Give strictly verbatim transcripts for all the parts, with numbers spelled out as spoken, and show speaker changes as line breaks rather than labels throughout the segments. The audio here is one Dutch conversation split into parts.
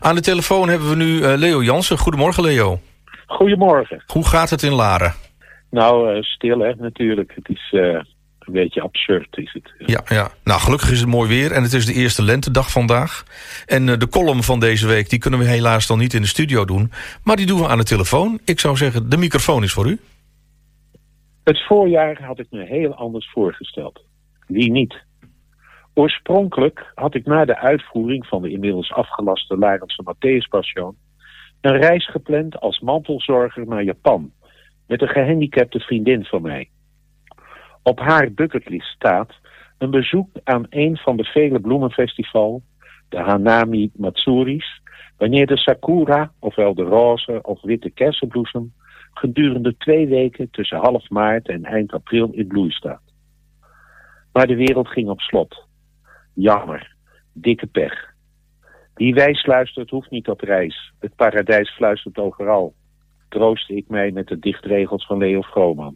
Aan de telefoon hebben we nu uh, Leo Jansen. Goedemorgen, Leo.
Goedemorgen.
Hoe gaat het in Laren?
Nou, uh, stil hè, natuurlijk. Het is uh, een beetje absurd, is het.
Ja, ja. Nou, gelukkig is het mooi weer en het is de eerste lentedag vandaag. En uh, de column van deze week, die kunnen we helaas dan niet in de studio doen. Maar die doen we aan de telefoon. Ik zou zeggen, de microfoon is voor u.
Het voorjaar had ik me heel anders voorgesteld. Wie niet? Oorspronkelijk had ik na de uitvoering van de inmiddels afgelaste Larense Matthäuspassion een reis gepland als mantelzorger naar Japan met een gehandicapte vriendin van mij. Op haar bucketlist staat een bezoek aan een van de vele bloemenfestivals, de Hanami Matsuris, wanneer de sakura, ofwel de roze of witte kersenbloesem, gedurende twee weken tussen half maart en eind april in bloei staat. Maar de wereld ging op slot. Jammer. Dikke pech. Wie wijs luistert hoeft niet op reis. Het paradijs fluistert overal. Troostte ik mij met de dichtregels van Leo Vrooman.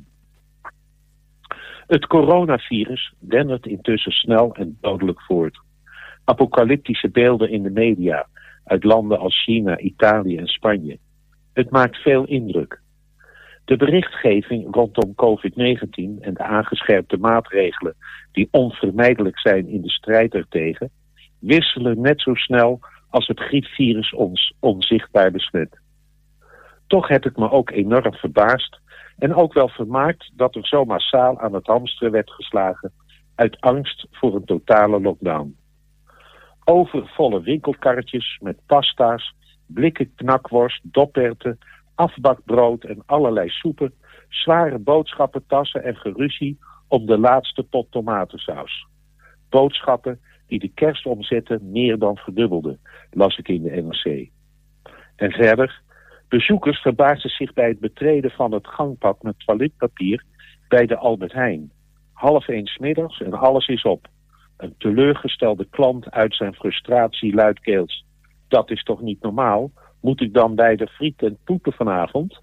Het coronavirus dendert intussen snel en dodelijk voort. Apocalyptische beelden in de media uit landen als China, Italië en Spanje. Het maakt veel indruk. De berichtgeving rondom covid negentien en de aangescherpte maatregelen die onvermijdelijk zijn in de strijd ertegen, wisselen net zo snel als het griepvirus ons onzichtbaar besmet. Toch heb ik me ook enorm verbaasd en ook wel vermaakt dat er zo massaal aan het hamsteren werd geslagen uit angst voor een totale lockdown. Overvolle winkelkarretjes met pasta's, blikken knakworst, doperwten, afbakbrood en allerlei soepen, zware boodschappentassen en geruzie om de laatste pot tomatensaus. Boodschappen die de kerstomzetten meer dan verdubbelden, las ik in de N R C. En verder, bezoekers verbaasden zich bij het betreden van het gangpad met toiletpapier bij de Albert Heijn. Half één 's middags en alles is op. Een teleurgestelde klant uit zijn frustratie luidkeels: dat is toch niet normaal? Moet ik dan bij de friet en poepen vanavond?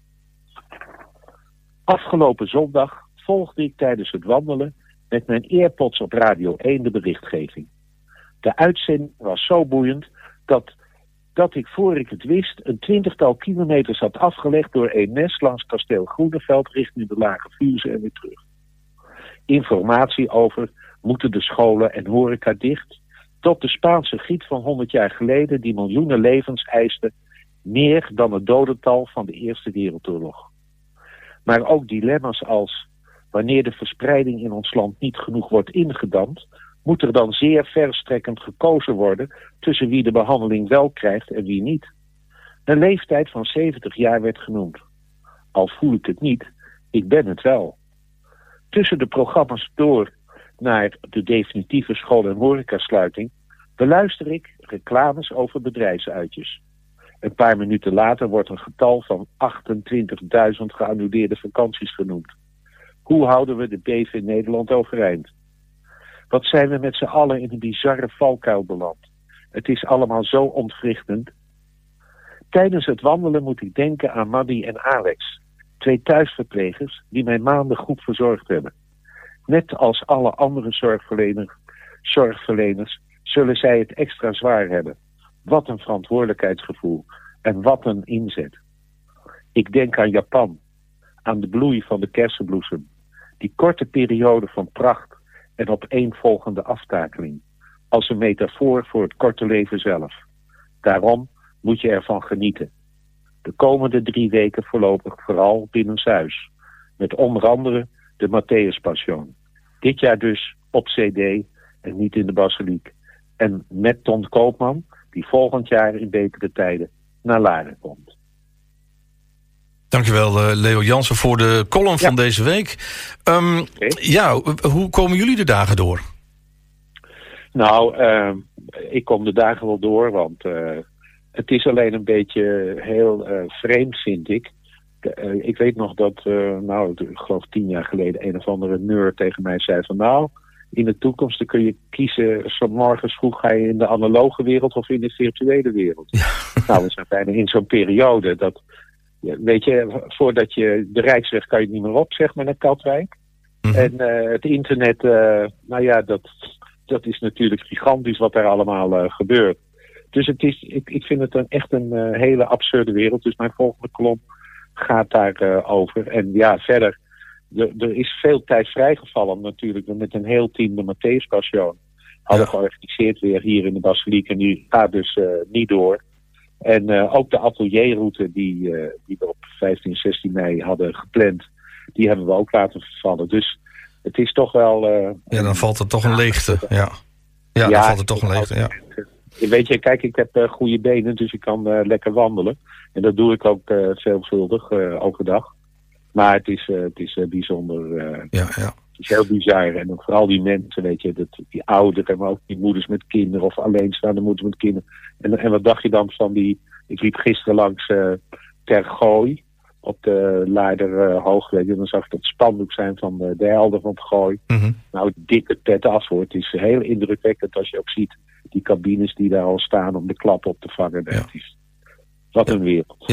Afgelopen zondag volgde ik tijdens het wandelen met mijn AirPods op Radio één de berichtgeving. De uitzending was zo boeiend dat, dat ik voor ik het wist een twintigtal kilometers had afgelegd door Eemnes langs kasteel Groeneveld richting de Lage Vuursche en weer terug. Informatie over moeten de scholen en horeca dicht, tot de Spaanse griep van honderd jaar geleden die miljoenen levens eiste, meer dan het dodental van de Eerste Wereldoorlog. Maar ook dilemma's als: wanneer de verspreiding in ons land niet genoeg wordt ingedamd, moet er dan zeer verstrekkend gekozen worden tussen wie de behandeling wel krijgt en wie niet. Een leeftijd van zeventig jaar werd genoemd. Al voel ik het niet, ik ben het wel. Tussen de programma's door naar de definitieve school- en horecasluiting beluister ik reclames over bedrijfsuitjes. Een paar minuten later wordt een getal van achtentwintigduizend geannuleerde vakanties genoemd. Hoe houden we de B V Nederland overeind? Wat zijn we met z'n allen in een bizarre valkuil beland? Het is allemaal zo ontwrichtend. Tijdens het wandelen moet ik denken aan Maddy en Alex, twee thuisverplegers die mij maanden goed verzorgd hebben. Net als alle andere zorgverleners, zorgverleners zullen zij het extra zwaar hebben. Wat een verantwoordelijkheidsgevoel en wat een inzet. Ik denk aan Japan, aan de bloei van de kersenbloesem, die korte periode van pracht en opeenvolgende aftakeling, als een metafoor voor het korte leven zelf. Daarom moet je ervan genieten. De komende drie weken voorlopig vooral binnenshuis, met onder andere de Matthäuspassion. Dit jaar dus op C D en niet in de basiliek. En met Ton Koopman, die volgend jaar in betere tijden naar Laren komt.
Dankjewel uh, Leo Jansen voor de column ja. van deze week. Um, okay. Ja, hoe komen jullie de dagen door?
Nou, uh, ik kom de dagen wel door, want uh, het is alleen een beetje heel uh, vreemd, vind ik. Uh, ik weet nog dat, uh, nou, ik geloof tien jaar geleden een of andere nerd tegen mij zei van, nou, in de toekomst dan kun je kiezen, zo morgens vroeg ga je in de analoge wereld of in de virtuele wereld. Ja. Nou, we zijn bijna in zo'n periode dat, ja, weet je, voordat je de Rijksweg kan je niet meer op, zeg maar, naar Katwijk. Mm-hmm. En uh, het internet, uh, nou ja, dat, dat is natuurlijk gigantisch wat er allemaal uh, gebeurt. Dus het is, ik, ik vind het een, echt een uh, hele absurde wereld. Dus mijn volgende kolom gaat daar uh, over. En ja, verder, er, er is veel tijd vrijgevallen natuurlijk. We met een heel team de Matthäus Passion hadden ja. georganiseerd weer hier in de basiliek. En die gaat dus uh, niet door. En uh, ook de atelierroute die, uh, die we op vijftien en zestien mei hadden gepland, die hebben we ook laten vervallen. Dus het is toch wel... Uh,
ja, dan valt er toch een leegte. Ja, ja, ja dan valt er toch een leegte, ja.
Weet je, kijk, ik heb uh, goede benen, dus ik kan uh, lekker wandelen. En dat doe ik ook uh, veelvuldig, uh, elke dag. Maar het is, uh, het is uh, bijzonder. Uh,
ja, ja.
Het is heel bizar. En ook vooral die mensen, weet je, dat, die ouderen, maar ook die moeders met kinderen of alleenstaande moeders met kinderen. En, en wat dacht je dan van die... Ik liep gisteren langs uh, Ter Gooi, op de Leider uh, Hoogweg. En dan zag ik dat spandoek zijn van uh, de helden van het Gooi. Mm-hmm. Nou, dikke pet af hoor. Het is heel indrukwekkend als je ook ziet die cabines die daar al staan om de klap op te vangen. Ja. Is, wat een wereld.